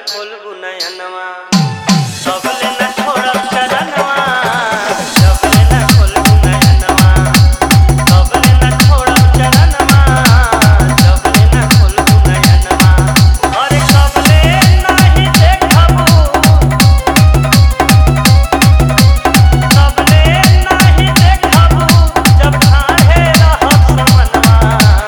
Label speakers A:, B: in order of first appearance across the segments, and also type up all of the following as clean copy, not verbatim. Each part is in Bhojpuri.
A: खोलबू नयनवा सबले न छोड़ब चरणवा सबले न खोलबू नयनवा सबले न छोड़ब चरणवा सबले न खोलबू नयनवा अरे सबले नहीं देखबू सबले नहीं देखबू जब ठाढ़े रहब समनवा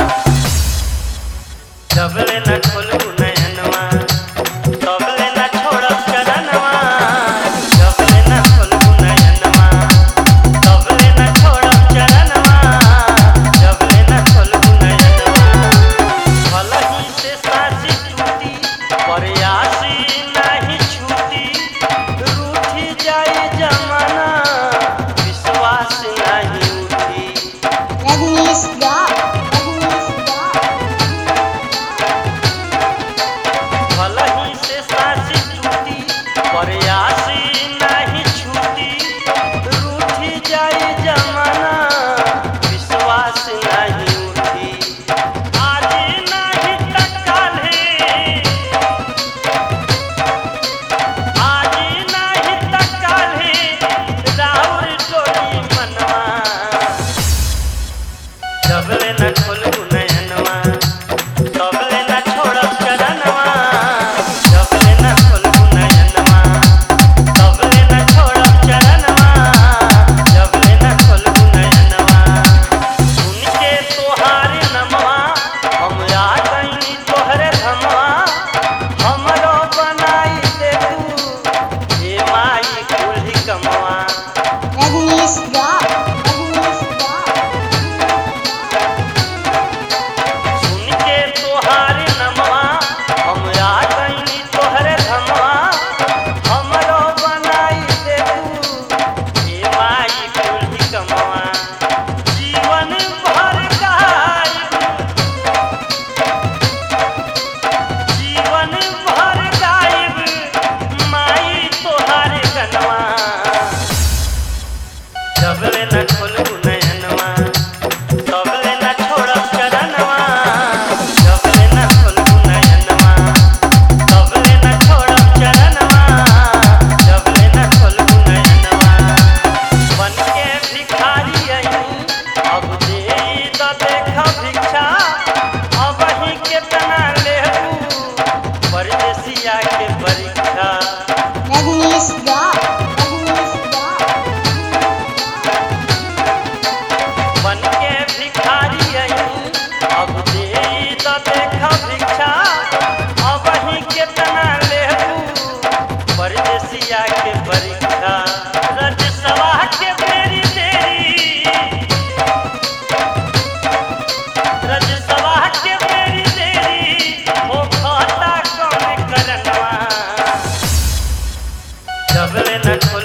A: सबले न खोलबू नयनवा सबले न छोड़ब चरणवा सबले न खोलबू नयनवा सबले न छोड़ब चरणवा सबले न खोलबू नयनवा भलही से साँची टूटी प्रयासी नहीं छूटी रूठी जाए जमाना विश्वास नहीं उठी
B: Rajneesh Rock.
A: भलही से साँची टूटी प्रयासी नहीं छूटी रूठी जाए जमाना विश्वास नहीं उठी आज नहीं त काल्हे आज नहीं त काल्हे राउर डोरी मनवा सबले न खोलबू नयनवा सबले न छोड़ब चरणवा सबले न खोलबू नयनवा सबले न छोड़ब चरणवा सबले न खोलबू नयनवा सुन के तोहार नमवा हम आ गइनी तोहरे धमवा हमरो बनाई दे तू हे माई कुल्ही कमवा
B: Rajneesh Rock.
A: सुन के तोहार नमवा हम आ गइनी तोहरे धमवा हमरो बनाई दे तू हे माई कुल्ही कमवा जीवन भर गायब जीवन भर गायब माई तोहार गनवा सबले न खोलबू नयनवा सबले न छोड़ब चरणवा सबले न खोलबू नयनवा सबले न छोड़ब चरणवा सबले न खोलबू नयनवा बन के भिखारी अइनी अब देई द देख भिक्षा अब ही केतना लेबू परदेसिया के परीक्षा
B: Rajneesh Rock.
A: बन के भिखारी अइनी अब देई द देख भिक्षा अब ही केतना लेबू परदेसिया के परीक्षा रजसवा के बेरी देरी रजसवा के बेरी देरी हो खाता कम करनवा सबले न